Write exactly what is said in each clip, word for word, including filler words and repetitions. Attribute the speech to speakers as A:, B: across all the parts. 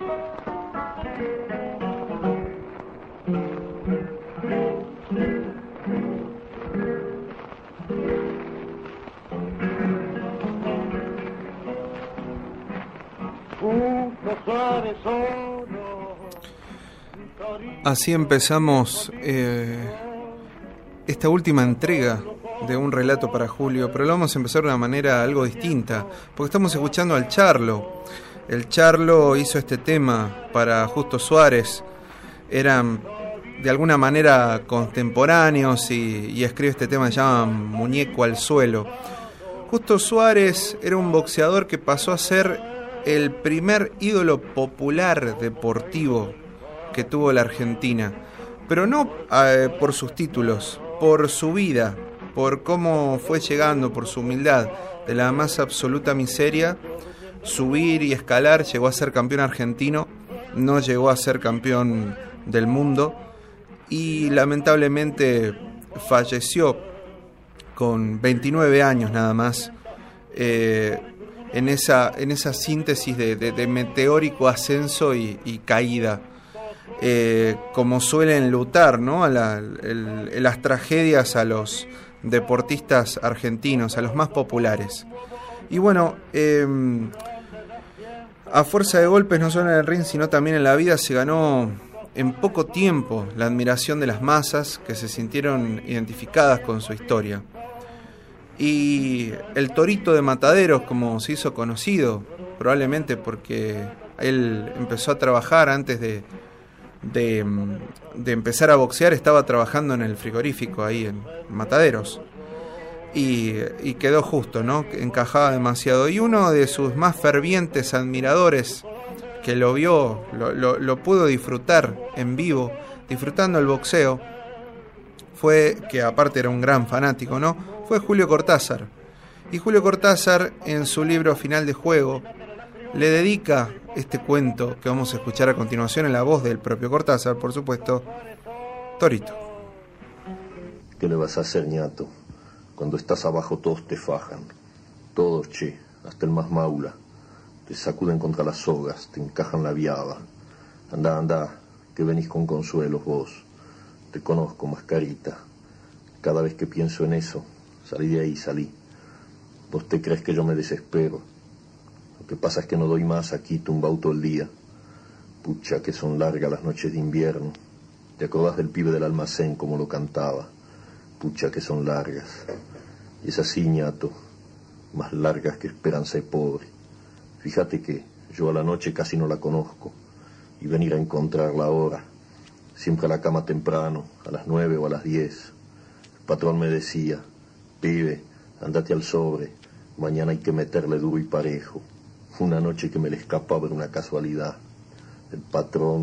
A: Así empezamos eh, esta última entrega de Un Relato para Julio, pero lo vamos a empezar de una manera algo distinta, porque estamos escuchando al Charlo. El Charlo hizo este tema para Justo Suárez, eran de alguna manera contemporáneos y, y escribe este tema que se llama Muñeco al Suelo. Justo Suárez era un boxeador que pasó a ser el primer ídolo popular deportivo que tuvo la Argentina, pero no eh, por sus títulos, por su vida, por cómo fue llegando, por su humildad, de la más absoluta miseria, subir y escalar, llegó a ser campeón argentino, no llegó a ser campeón del mundo y lamentablemente falleció con veintinueve años nada más, eh, en esa, en esa síntesis de, de, de meteórico ascenso y, y caída. Eh, como suelen lutar, ¿no? a la, el, el, las tragedias a los deportistas argentinos, a los más populares. Y bueno, eh, a fuerza de golpes, no solo en el ring, sino también en la vida, se ganó en poco tiempo la admiración de las masas que se sintieron identificadas con su historia. Y el Torito de Mataderos, como se hizo conocido, probablemente porque él empezó a trabajar antes de De, de empezar a boxear, estaba trabajando en el frigorífico ahí en Mataderos y, y quedó justo, ¿no? Encajaba demasiado, y uno de sus más fervientes admiradores que lo vio, lo, lo, lo pudo disfrutar en vivo, disfrutando el boxeo, fue, que aparte era un gran fanático, ¿no? Fue Julio Cortázar. Y Julio Cortázar, en su libro Final de Juego, le dedica este cuento que vamos a escuchar a continuación en la voz del propio Cortázar, por supuesto, Torito.
B: ¿Qué le vas a hacer, ñato? Cuando estás abajo todos te fajan. Todos, che, hasta el más maula. Te sacuden contra las sogas, te encajan la viaba. Andá, andá, que venís con consuelos vos. Te conozco, mascarita. Cada vez que pienso en eso, salí de ahí, salí. ¿Vos te crees que yo me desespero? Lo que pasa es que no doy más aquí tumbado todo el día. Pucha, que son largas las noches de invierno. ¿Te acordás del pibe del almacén como lo cantaba? Pucha, que son largas. Y es así, ñato, más largas que Esperanza y Pobre. Fíjate que yo a la noche casi no la conozco. Y venir a encontrarla ahora, siempre a la cama temprano, a las nueve o a las diez. El patrón me decía, pibe, andate al sobre, mañana hay que meterle duro y parejo. Una noche que me le escapaba era una casualidad. El patrón.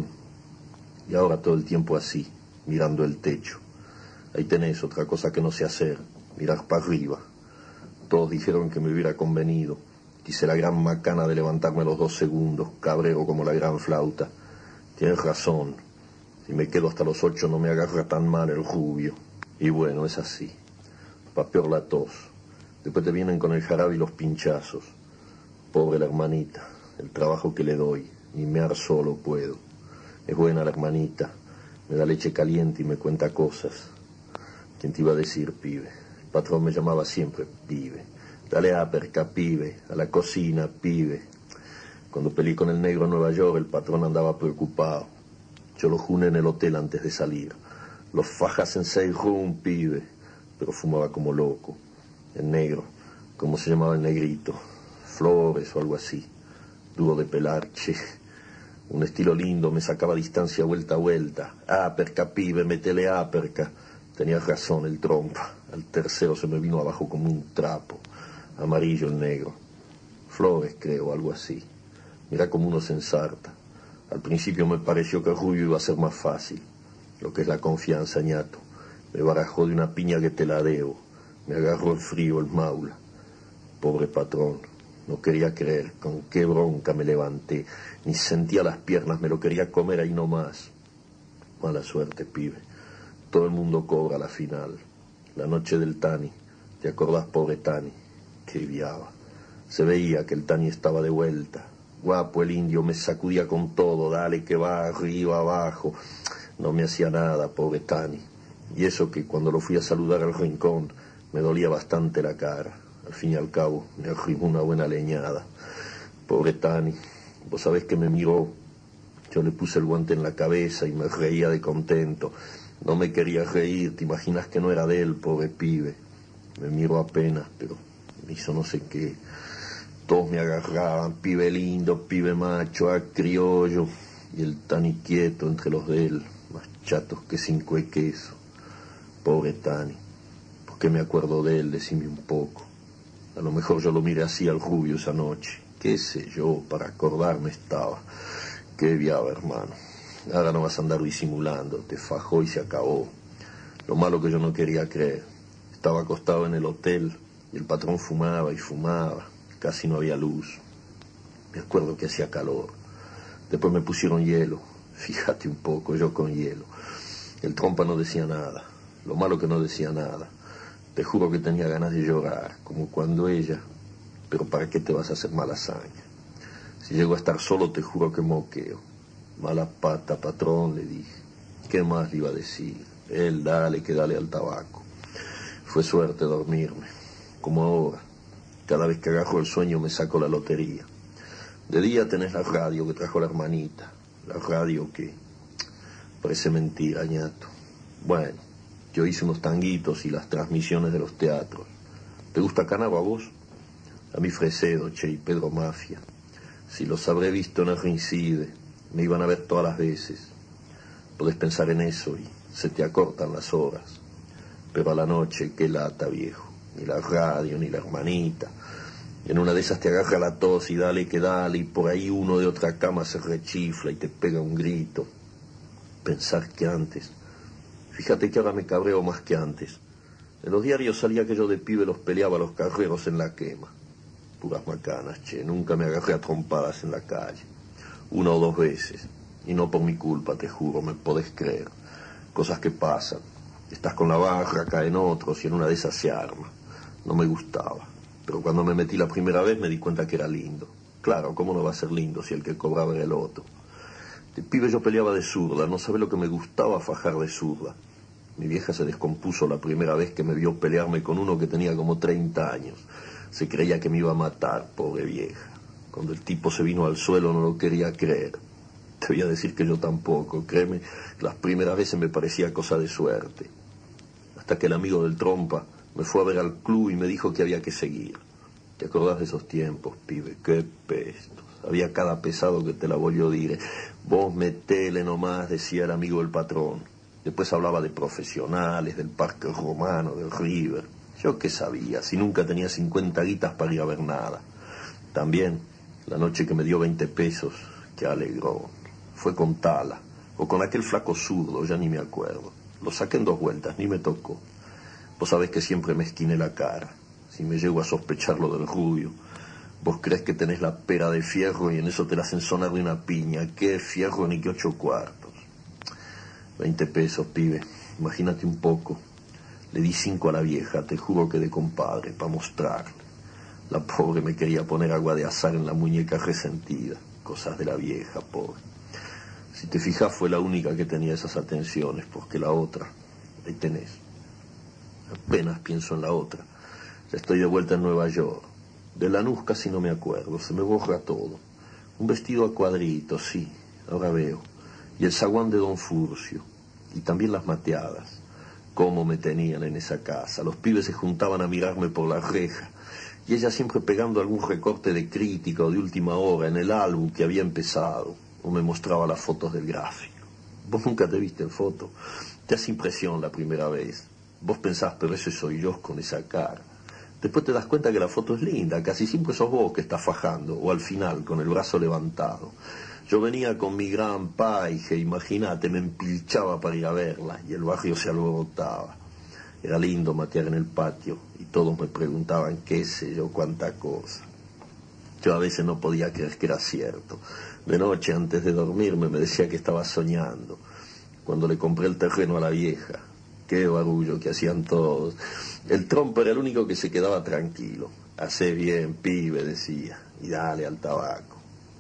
B: Y ahora todo el tiempo así, mirando el techo. Ahí tenés otra cosa que no sé hacer, mirar para arriba. Todos dijeron que me hubiera convenido. Quise la gran macana de levantarme los dos segundos, cabrero como la gran flauta. Tienes razón. Si me quedo hasta los ocho no me agarra tan mal el rubio. Y bueno, es así. Pa' peor la tos. Después te vienen con el jarabe y los pinchazos. Pobre la hermanita, el trabajo que le doy, ni mear solo puedo. Es buena la hermanita, me da leche caliente y me cuenta cosas. ¿Quién te iba a decir, pibe? El patrón me llamaba siempre pibe. Dale aperca, pibe, a la cocina, pibe. Cuando peleé con el negro en Nueva York, el patrón andaba preocupado. Yo lo juné en el hotel antes de salir. Los fajas en seis rum, pibe, pero fumaba como loco. El negro, ¿cómo se llamaba el negrito? Flores o algo así, duro de pelar, che. Un estilo lindo, me sacaba distancia vuelta a vuelta. Aperca, pibe, metele aperca. Tenías razón, el trompa. Al tercero se me vino abajo como un trapo. Amarillo el negro. Flores, creo, algo así. Mirá como uno se ensarta. Al principio me pareció que el rubio iba a ser más fácil. Lo que es la confianza, ñato. Me barajó de una piña que te la debo. Me agarró el frío, el maula. Pobre patrón. No quería creer con qué bronca me levanté. Ni sentía las piernas, me lo quería comer ahí nomás. Mala suerte, pibe. Todo el mundo cobra la final. La noche del Tani. ¿Te acordás, pobre Tani? Qué viaba. Se veía que el Tani estaba de vuelta. Guapo el indio, me sacudía con todo, dale que va, arriba, abajo. No me hacía nada, pobre Tani. Y eso que cuando lo fui a saludar al rincón, me dolía bastante la cara. Al fin y al cabo, me arrimó una buena leñada. Pobre Tani, vos sabés que me miró. Yo le puse el guante en la cabeza y me reía de contento. No me quería reír, te imaginas que no era de él, pobre pibe. Me miró apenas, pero me hizo no sé qué. Todos me agarraban, pibe lindo, pibe macho, a criollo. Y el Tani quieto entre los de él, más chatos que cinco de queso. Pobre Tani, ¿por qué me acuerdo de él? Decime un poco. A lo mejor yo lo miré así al rubio esa noche. Qué sé yo, para acordarme estaba. Qué viaba, hermano. Ahora no vas a andar disimulando, te fajó y se acabó. Lo malo que yo no quería creer. Estaba acostado en el hotel y el patrón fumaba y fumaba. Casi no había luz. Me acuerdo que hacía calor. Después me pusieron hielo. Fíjate un poco, yo con hielo. El trompa no decía nada. Lo malo que no decía nada. Te juro que tenía ganas de llorar, como cuando ella... Pero ¿para qué te vas a hacer mala hazaña? Si llego a estar solo, te juro que moqueo. Mala pata, patrón, le dije. ¿Qué más le iba a decir? Él, dale, que dale al tabaco. Fue suerte dormirme. Como ahora. Cada vez que agarro el sueño me saco la lotería. De día tenés la radio que trajo la hermanita. La radio que... Parece mentira, ñato. Bueno, yo hice unos tanguitos y las transmisiones de los teatros. ¿Te gusta Canaro a vos? A mí Fresedo, che, y Pedro Mafia. Si los habré visto en el Rincide, me iban a ver todas las veces. Podés pensar en eso y se te acortan las horas. Pero a la noche, qué lata, viejo. Ni la radio, ni la hermanita. En una de esas te agarra la tos y dale que dale, y por ahí uno de otra cama se rechifla y te pega un grito. Pensar que antes... Fíjate que ahora me cabreo más que antes. En los diarios salía que yo de pibe los peleaba a los carreros en la quema. Puras macanas, che, nunca me agarré a trompadas en la calle. Una o dos veces. Y no por mi culpa, te juro, me podés creer. Cosas que pasan. Estás con la barra, caen otros y en una de esas se arma. No me gustaba. Pero cuando me metí la primera vez me di cuenta que era lindo. Claro, ¿cómo no va a ser lindo si el que cobraba era el otro? De pibe yo peleaba de zurda, no sabe lo que me gustaba fajar de zurda. Mi vieja se descompuso la primera vez que me vio pelearme con uno que tenía como treinta años. Se creía que me iba a matar, pobre vieja. Cuando el tipo se vino al suelo no lo quería creer. Te voy a decir que yo tampoco, créeme, las primeras veces me parecía cosa de suerte. Hasta que el amigo del trompa me fue a ver al club y me dijo que había que seguir. ¿Te acordás de esos tiempos, pibe? Qué pestos. Había cada pesado que te la volvió a decir. Vos metele nomás, decía el amigo del patrón. Después hablaba de profesionales, del Parque Romano, del River. Yo qué sabía, si nunca tenía cincuenta guitas para ir a ver nada. También, la noche que me dio veinte pesos, que alegró. Fue con Tala, o con aquel flaco zurdo, ya ni me acuerdo. Lo saqué en dos vueltas, ni me tocó. Vos sabés que siempre me esquiné la cara. Si me llego a sospechar lo del rubio, vos creés que tenés la pera de fierro y en eso te la hacen sonar de una piña. ¿Qué fierro ni qué ocho cuartos? Veinte pesos, pibe. Imagínate un poco. Le di cinco a la vieja, te juro que de compadre, para mostrarle. La pobre me quería poner agua de azar en la muñeca resentida. Cosas de la vieja, pobre. Si te fijas, fue la única que tenía esas atenciones, porque la otra, ahí tenés. Apenas pienso en la otra. Ya estoy de vuelta en Nueva York. De Lanús casi no me acuerdo, se me borra todo. Un vestido a cuadritos, sí, ahora veo. Y el zaguán de Don Furcio. Y también las mateadas. Cómo me tenían en esa casa. Los pibes se juntaban a mirarme por la reja. Y ella siempre pegando algún recorte de crítica o de última hora en el álbum que había empezado. O me mostraba las fotos del gráfico. Vos nunca te viste en foto. Te hace impresión la primera vez. Vos pensás, pero ese soy yo con esa cara. Después te das cuenta que la foto es linda. Casi siempre sos vos que estás fajando. O al final, con el brazo levantado. Yo venía con mi gran paige, imagínate, me empilchaba para ir a verla. Y el barrio se alborotaba. Era lindo matear en el patio. Y todos me preguntaban qué sé yo, cuánta cosa. Yo a veces no podía creer que era cierto. De noche, antes de dormirme, me decía que estaba soñando. Cuando le compré el terreno a la vieja. Qué barullo que hacían todos. El trompo era el único que se quedaba tranquilo. Hacé bien, pibe, decía. Y dale al tabaco.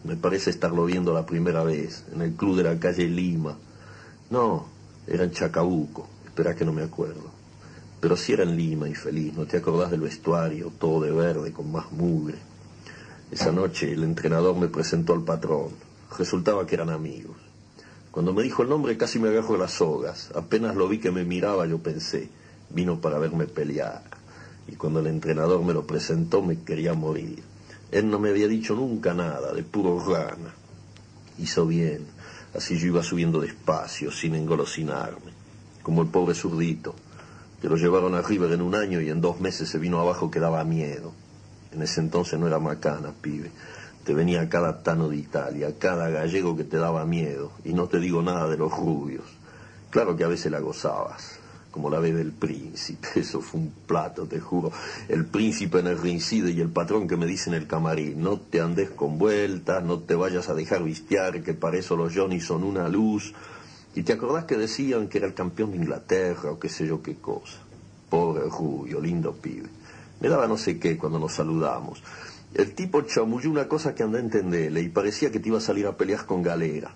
B: Me parece estarlo viendo la primera vez, en el club de la calle Lima. No, era en Chacabuco, espera que no me acuerdo. Pero sí era en Lima, infeliz, ¿no te acordás del vestuario, todo de verde, con más mugre? Esa noche el entrenador me presentó al patrón. Resultaba que eran amigos. Cuando me dijo el nombre casi me agarro las sogas. Apenas lo vi que me miraba, yo pensé, vino para verme pelear. Y cuando el entrenador me lo presentó me quería morir. Él no me había dicho nunca nada, de puro rana. Hizo bien, así yo iba subiendo despacio, sin engolosinarme. Como el pobre zurdito, que lo llevaron a River en un año y en dos meses se vino abajo que daba miedo. En ese entonces no era macana, pibe. Te venía cada tano de Italia, cada gallego que te daba miedo. Y no te digo nada de los rubios. Claro que a veces la gozabas, como la vez del príncipe. Eso fue un plato, te juro. El príncipe en el rincide y el patrón que me dice en el camarín: no te andes con vueltas, no te vayas a dejar vistiar, que para eso los Johnny son una luz. Y te acordás que decían que era el campeón de Inglaterra o qué sé yo qué cosa. Pobre rubio, lindo pibe. Me daba no sé qué cuando nos saludamos. El tipo chamulló una cosa que andé a entenderle y parecía que te iba a salir a pelear con Galera.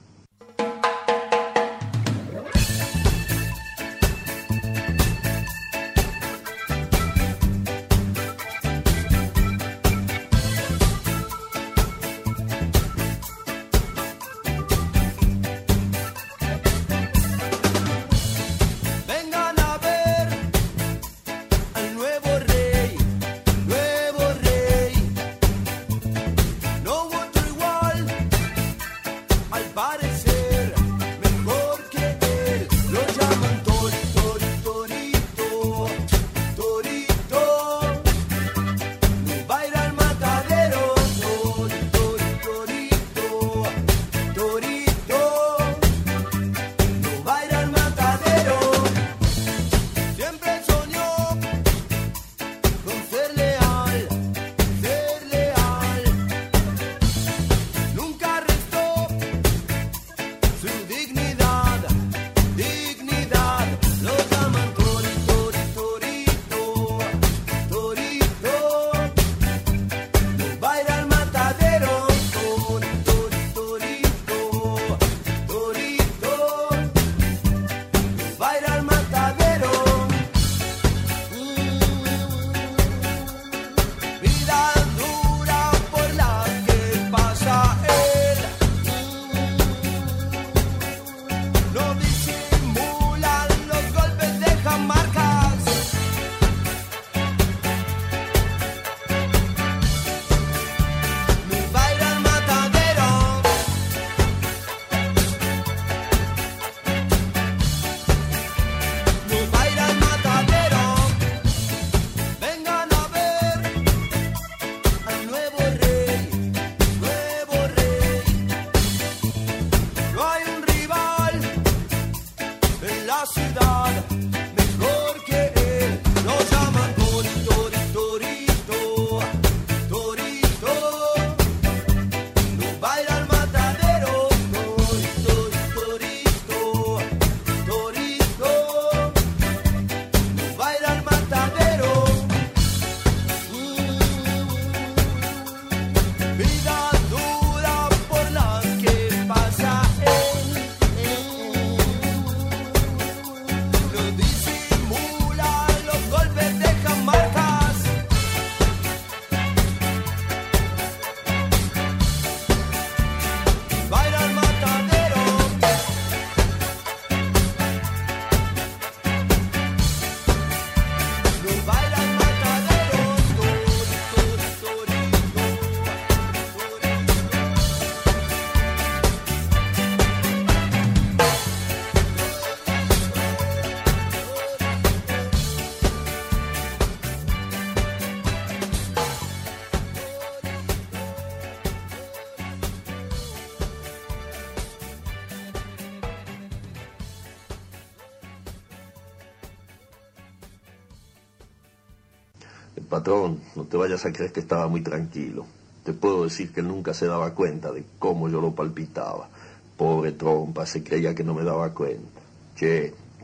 B: Patrón, no te vayas a creer que estaba muy tranquilo. Te puedo decir que él nunca se daba cuenta de cómo yo lo palpitaba. Pobre trompa, se creía que no me daba cuenta. Che,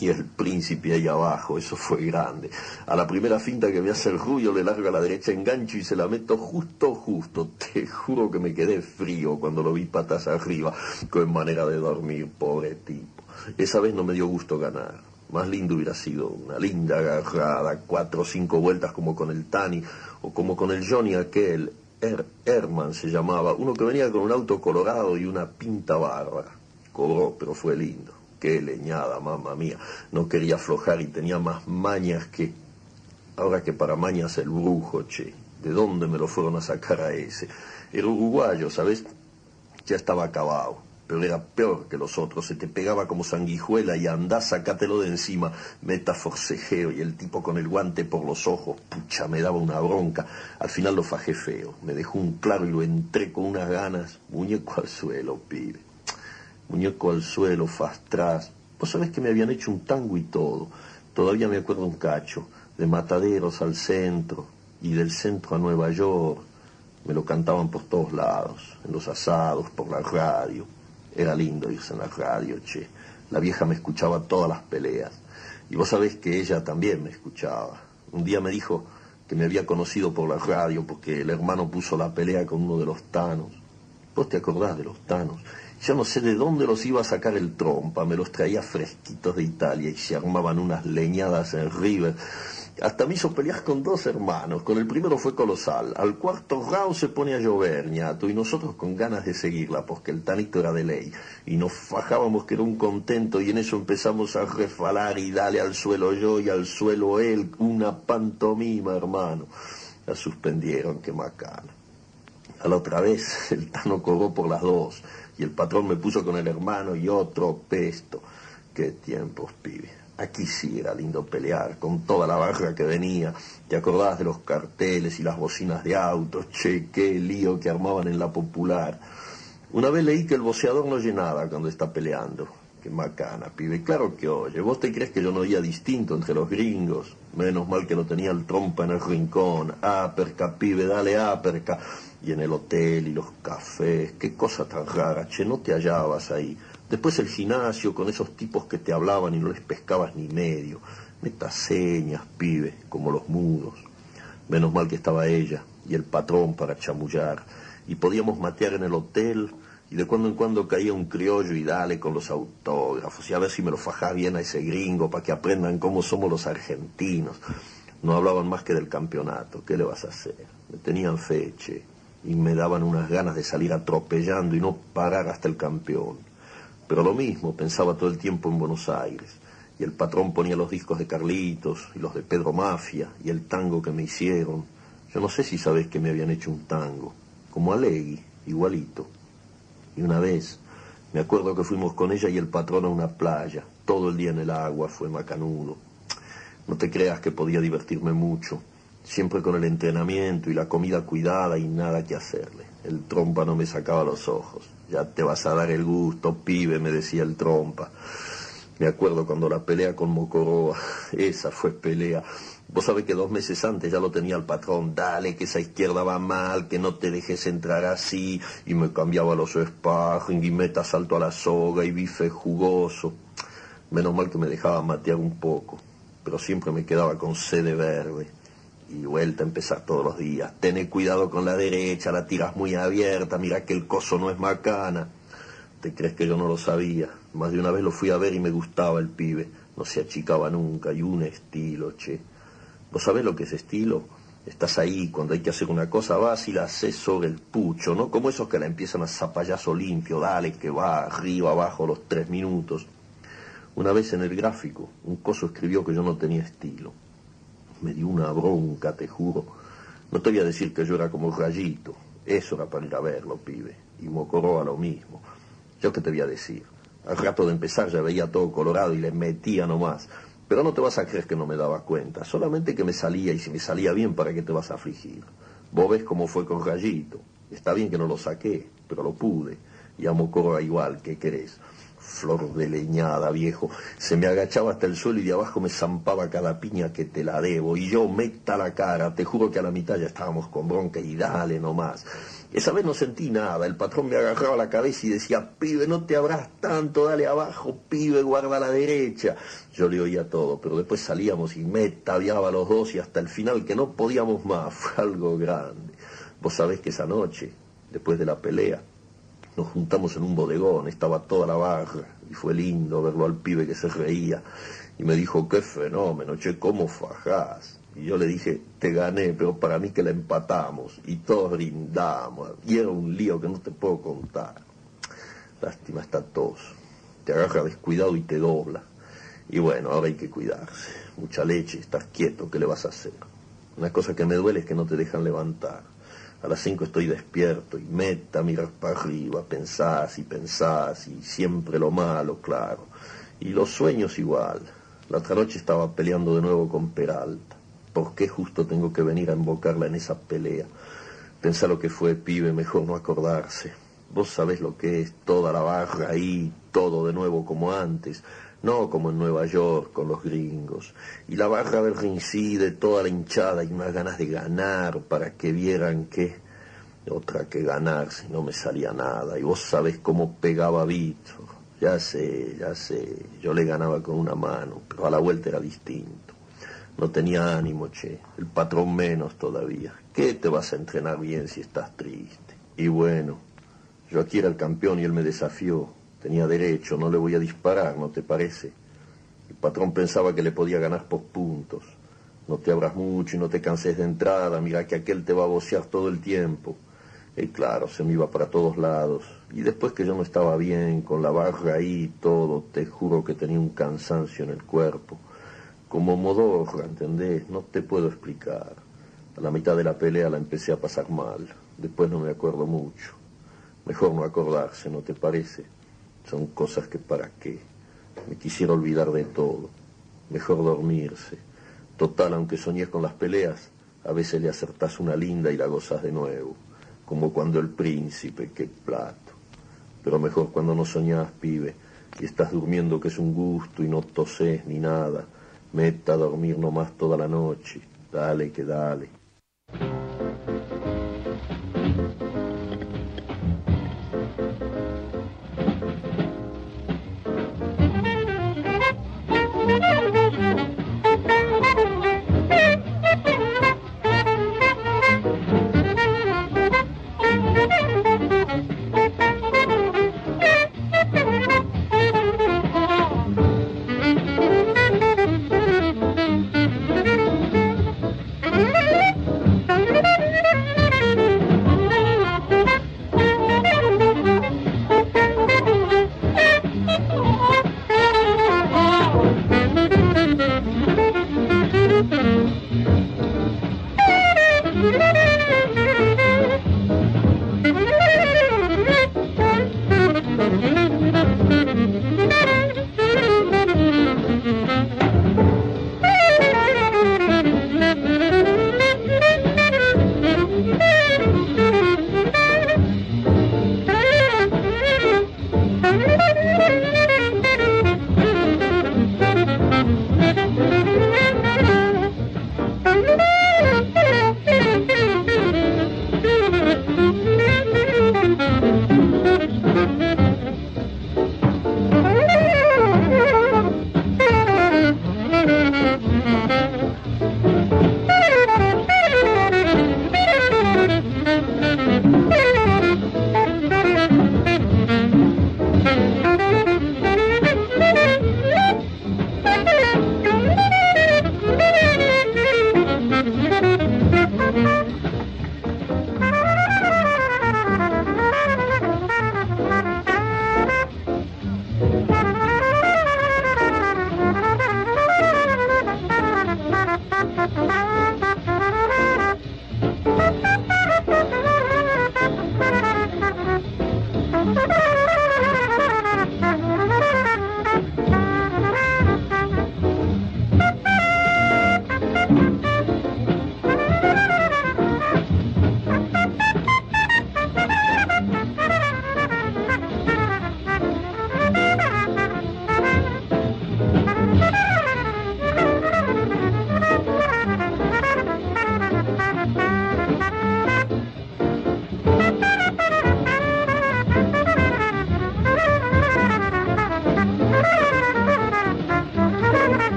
B: Y el príncipe ahí abajo, eso fue grande. A la primera finta que me hace el rubio le largo a la derecha, engancho y se la meto justo, justo. Te juro que me quedé frío cuando lo vi patas arriba, con manera de dormir, pobre tipo. Esa vez no me dio gusto ganar. Más lindo hubiera sido una linda agarrada, cuatro o cinco vueltas como con el Tani, o como con el Johnny aquel, er, Herman se llamaba, uno que venía con un auto colorado y una pinta bárbara. Cobró, pero fue lindo. Qué leñada, mamá mía. No quería aflojar y tenía más mañas que... Ahora que para mañas el brujo, che. ¿De dónde me lo fueron a sacar a ese? Era uruguayo, ¿sabes? Ya estaba acabado. Pero era peor que los otros. Se te pegaba como sanguijuela y andá, sacátelo de encima. Meta forcejeo y el tipo con el guante por los ojos. Pucha, me daba una bronca. Al final lo fajé feo. Me dejó un claro y lo entré con unas ganas. Muñeco al suelo, pibe. Muñeco al suelo, fastras. Vos sabés que me habían hecho un tango y todo. Todavía me acuerdo un cacho. De Mataderos al centro. Y del centro a Nueva York. Me lo cantaban por todos lados. En los asados, por la radio. Era lindo irse en la radio, che. La vieja me escuchaba todas las peleas. Y vos sabés que ella también me escuchaba. Un día me dijo que me había conocido por la radio porque el hermano puso la pelea con uno de los tanos. ¿Vos te acordás de los tanos? Yo no sé de dónde los iba a sacar el trompa, me los traía fresquitos de Italia y se armaban unas leñadas en River. Hasta me hizo pelear con dos hermanos, con el primero fue colosal. Al cuarto round se pone a llover, ñato, y nosotros con ganas de seguirla, porque el tanito era de ley. Y nos fajábamos que era un contento, y en eso empezamos a refalar y dale al suelo yo y al suelo él, una pantomima, hermano. La suspendieron, qué macana. A la otra vez el tano cobró por las dos. Y el patrón me puso con el hermano y otro pesto. Qué tiempos, pibe. Aquí sí era lindo pelear, con toda la barra que venía. ¿Te acordás de los carteles y las bocinas de autos? Che, qué lío que armaban en la Popular. Una vez leí que el boceador no oye nada cuando está peleando. Qué macana, pibe. Claro que oye. ¿Vos te crees que yo no oía distinto entre los gringos? Menos mal que no tenía el trompa en el rincón. Aperca, pibe, dale aperca. Y en el hotel y los cafés, qué cosa tan rara, che, no te hallabas ahí. Después el gimnasio con esos tipos que te hablaban y no les pescabas ni medio. Metas señas, pibe, como los mudos. Menos mal que estaba ella y el patrón para chamullar. Y podíamos matear en el hotel y de cuando en cuando caía un criollo y dale con los autógrafos. Y a ver si me lo fajaba bien a ese gringo para que aprendan cómo somos los argentinos. No hablaban más que del campeonato, ¿qué le vas a hacer? Me tenían fe, che. Y me daban unas ganas de salir atropellando y no parar hasta el campeón. Pero lo mismo, pensaba todo el tiempo en Buenos Aires. Y el patrón ponía los discos de Carlitos y los de Pedro Mafia y el tango que me hicieron. Yo no sé si sabés que me habían hecho un tango, como Alegui, igualito. Y una vez, me acuerdo que fuimos con ella y el patrón a una playa. Todo el día en el agua, fue macanudo. No te creas que podía divertirme mucho. Siempre con el entrenamiento y la comida cuidada y nada que hacerle. El trompa no me sacaba los ojos. Ya te vas a dar el gusto, pibe, me decía el trompa. Me acuerdo cuando la pelea con Mocoroa, esa fue pelea. Vos sabés que dos meses antes ya lo tenía el patrón. Dale, que esa izquierda va mal, que no te dejes entrar así. Y me cambiaba los sparring y meta salto a la soga y bife jugoso. Menos mal que me dejaba matear un poco, pero siempre me quedaba con sede verde. Y vuelta a empezar todos los días. Tené cuidado con la derecha, la tiras muy abierta, mira que el coso no es macana. ¿Te crees que yo no lo sabía? Más de una vez lo fui a ver y me gustaba el pibe. No se achicaba nunca, y un estilo, che. ¿Vos sabés lo que es estilo? Estás ahí, cuando hay que hacer una cosa vas y la haces sobre el pucho, ¿no? Como esos que la empiezan a zapallazo limpio, dale que va, arriba, abajo, los tres minutos. Una vez en el gráfico, un coso escribió que yo no tenía estilo. Me dio una bronca, te juro. No te voy a decir que yo era como Rayito. Eso era para ir a verlo, pibe. Y Mocoroa lo mismo. ¿Yo qué te voy a decir? Al rato de empezar ya veía todo colorado y le metía nomás. Pero no te vas a creer que no me daba cuenta. Solamente que me salía, y si me salía bien, ¿para qué te vas a afligir? Vos ves cómo fue con Rayito. Está bien que no lo saqué, pero lo pude. Y a Mocoroa igual, ¿qué querés? Flor de leñada, viejo. Se me agachaba hasta el suelo y de abajo me zampaba cada piña que te la debo. Y yo meta la cara, te juro que a la mitad ya estábamos con bronca y dale nomás. Esa vez no sentí nada, el patrón me agarraba la cabeza y decía, pibe, no te abras tanto, dale abajo, pibe, guarda a la derecha. Yo le oía todo, pero después salíamos y me tabiaba a los dos y hasta el final que no podíamos más, fue algo grande. Vos sabés que esa noche, después de la pelea, nos juntamos en un bodegón, estaba toda la barra y fue lindo verlo al pibe que se reía y me dijo, qué fenómeno, che, cómo fajás. Y yo le dije, te gané, pero para mí que la empatamos. Y todos brindamos. Y era un lío que no te puedo contar. Lástima está tos. Te agarra descuidado y te dobla. Y bueno, ahora hay que cuidarse. Mucha leche, estás quieto, ¿qué le vas a hacer? Una cosa que me duele es que no te dejan levantar. A las cinco estoy despierto y meta, miras para arriba, pensás y pensás y siempre lo malo, claro. Y los sueños igual. La otra noche estaba peleando de nuevo con Peralta. ¿Por qué justo tengo que venir a invocarla en esa pelea? Pensá lo que fue, pibe, mejor no acordarse. Vos sabés lo que es toda la barra ahí, todo de nuevo como antes, no como en Nueva York con los gringos. Y la barra del rincide, toda la hinchada y unas ganas de ganar para que vieran que... Otra que ganar, si no me salía nada. Y vos sabés cómo pegaba Víctor. Ya sé, ya sé, yo le ganaba con una mano, pero a la vuelta era distinto. No tenía ánimo, che, el patrón menos todavía. ¿Qué te vas a entrenar bien si estás triste? Y bueno, yo aquí era el campeón y él me desafió. Tenía derecho, no le voy a disparar, ¿no te parece? El patrón pensaba que le podía ganar por puntos. No te abras mucho y no te canses de entrada, mira que aquel te va a vocear todo el tiempo. Y claro, se me iba para todos lados. Y después que yo no estaba bien, con la barra ahí y todo, te juro que tenía un cansancio en el cuerpo. Como modorra, ¿entendés? No te puedo explicar. A la mitad de la pelea la empecé a pasar mal. Después no me acuerdo mucho. Mejor no acordarse, ¿no te parece? Son cosas que para qué. Me quisiera olvidar de todo. Mejor dormirse. Total, aunque soñés con las peleas, a veces le acertás una linda y la gozás de nuevo. Como cuando el príncipe, qué plato. Pero mejor cuando no soñás, pibe, y estás durmiendo que es un gusto y no tosés ni nada. Meta a dormir nomás toda la noche. Dale que dale.